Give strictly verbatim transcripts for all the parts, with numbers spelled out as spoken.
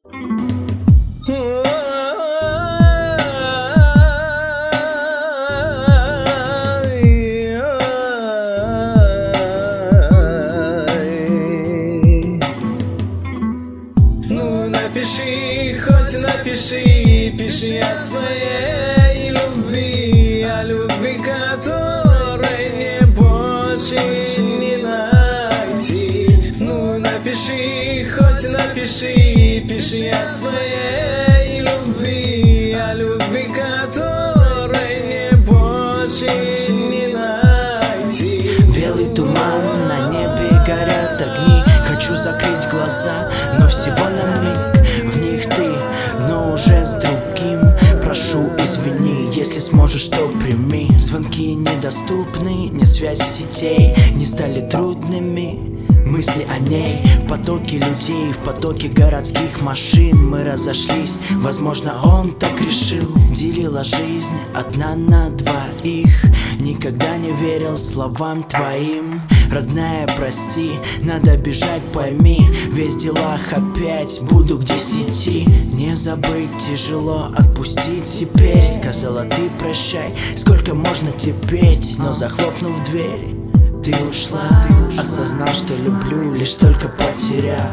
Ну напиши, хоть напиши, пиши о своей любви, о любви, которой мне больше не найти. Ну напиши, хоть напиши, пиши о своей любви, о любви, которой мне больше не найти. Белый туман, на небе горят огни. Хочу закрыть глаза, но всего на миг. В них ты, но уже с другим. Прошу, извини, если сможешь, то прими. Звонки недоступны, нет связи сетей, не стали трудными мысли о ней. В потоке людей, в потоке городских машин мы разошлись, возможно, он так решил. Делила жизнь одна на двоих. Никогда не верил словам твоим. Родная, прости, надо бежать, пойми. Весь в делах опять, буду к десяти. Не забыть тяжело, отпустить теперь. Сказала ты прощай, сколько можно терпеть. Но захлопнув дверь, ты ушла. Осознал, что люблю, лишь только потеряв.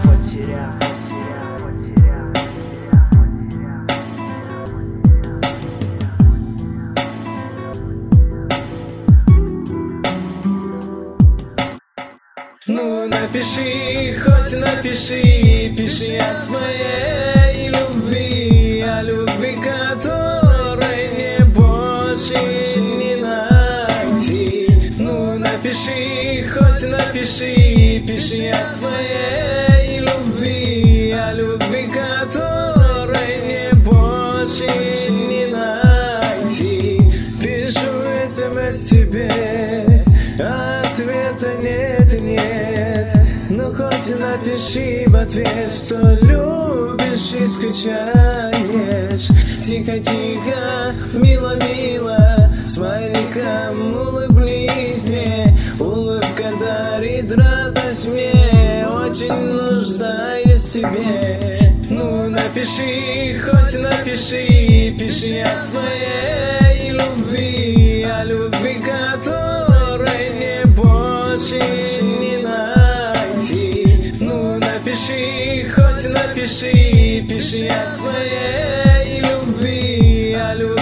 Ну напиши, хоть напиши, пиши о своей любви, о любви, которой мне больше не найти. Ну напиши, хоть напиши, пиши о своей любви, о любви, которой мне больше не найти. Пишу смс тебе, ответа нет и нет. Но хоть напиши в ответ, что любишь и скучаешь. Тихо-тихо, мило-мило, смайликом улыбнись мне. Улыбка дарит радость мне, очень нуждаюсь в тебе. Ну напиши, хоть напиши, пиши о своей любви, о любви, которой мне больше не найти. Ну напиши, хоть напиши, пиши о своей любви, о любви.